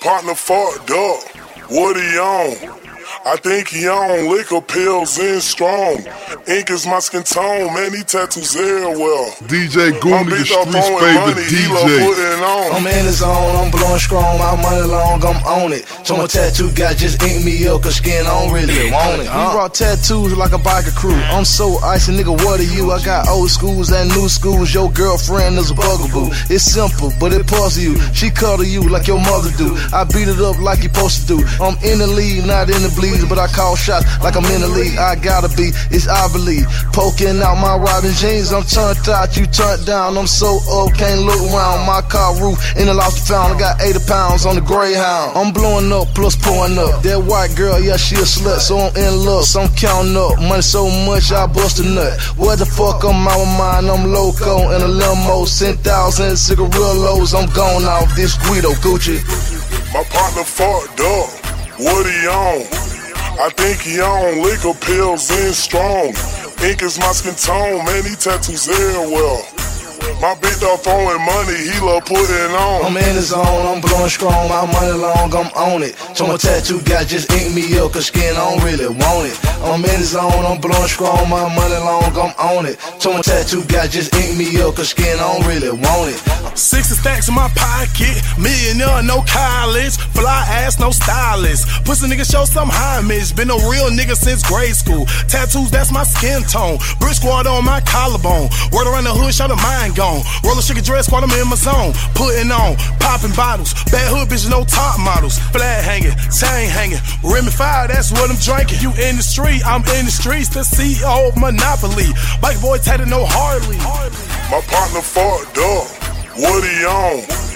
My partner fucked up. What he on? I think he on liquor, pills, and strong. Ink is my skin tone, man, he tattoos everywhere. DJ Goonie, the street's favorite DJ. I'm in the zone, I'm blowing strong, my money long, I'm on it. So my tattoo guy just ink me up, cause skin I don't really want it. We brought tattoos like a biker crew. I'm so icy, nigga, what are you? I got old schools and new schools, your girlfriend is a bugaboo. It's simple, but it puzzles you. She cuddle you like your mother do. I beat it up like you supposed to do. I'm in the lead, not in the bleeds, but I call shots like I'm in the league. I gotta be, it's I believe. Poking out my riding jeans, I'm turned out, you turned down. I'm so up, can't look around. My car roof in the lost found. I got 80 pounds on the Greyhound. I'm blowing up plus pouring up. That white girl, yeah, she a slut, so I'm in love. So I'm counting up money so much I bust a nut. What the fuck, I'm out of mind, I'm loco in a limo. 10,000 cigarillos, I'm gone off this Guido Gucci. My partner fucked up. What he on? I think he on liquor, pills, and strong. Ink is my skin tone, man, he tattoos everywhere. My big dog throwing money, he love putting on. I'm in the zone, I'm blowing strong, my money long, I'm on it. So my tattoo guy just ink me up, cause skin I don't really want it. I'm in the zone, I'm blowing strong, my money long, I'm on it. So my tattoo guy just ink me up, cause skin I don't really want it. 60 stacks in my pocket, millionaire, no college, fly ass, no stylist. Pussy nigga show some homage, been a real nigga since grade school. Tattoos, that's my skin tone. Brick squad on my collarbone. Word around the hood, shout the mind gone. Roll a sugar dress, squad, I'm in my zone. Putting on, popping bottles. Bad hood bitches, no top models. Flag hanging, chain hanging. Remy 5, that's what I'm drinking. You in the street, I'm in the streets. The CEO of Monopoly. Bike boy tatted, no Harley. My partner fucked up. What he on?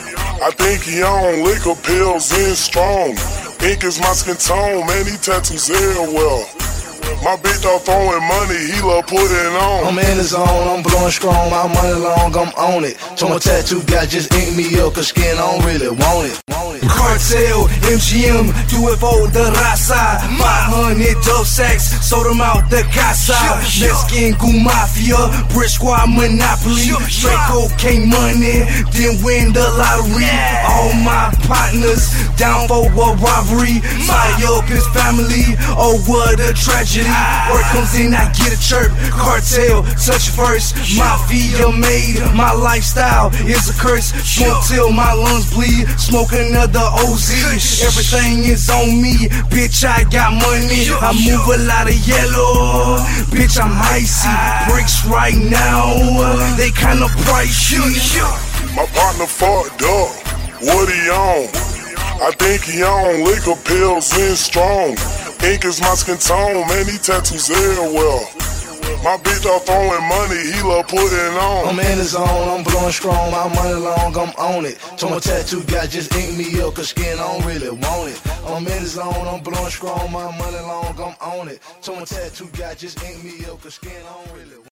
I think he on liquor, pills, and strong. Ink is my skin tone, man, he tattoos everywhere. My big dog throwing money, he love putting on. I'm in the zone, I'm blowing strong, my money long, I'm on it. So my tattoo guy just ink me up, cause skin I don't really want it. Cartel, MGM, UFO, the raza 500 dope sacks, sold them out the casa. Mexican Goo Mafia, Brick Squad Monopoly. Straight cocaine money, then win the lottery. All my partners down for a robbery. Fire up his family, oh what a tragedy. Word comes in, I get a chirp. Cartel, touch first. Mafia made my lifestyle is a curse. Smoke till my lungs bleed, smoke another OZ. Everything is on me, bitch, I got money. I move a lot of yellow, bitch, I'm icy. Bricks right now, they kinda pricey. My partner fucked up. What he on? I think he on liquor, pills, and strong. Ink is my skin tone, man, he tattoos everywhere. My big dog throwing money, he love putting on. I'm in the zone, I'm blowing strong, my money long, I'm on it. So my tattoo guy just ink me up, cause skin I don't really want it. I'm in the zone, I'm blowing strong, my money long, I'm on it. So my tattoo guy just ink me up, cause skin I don't really want it.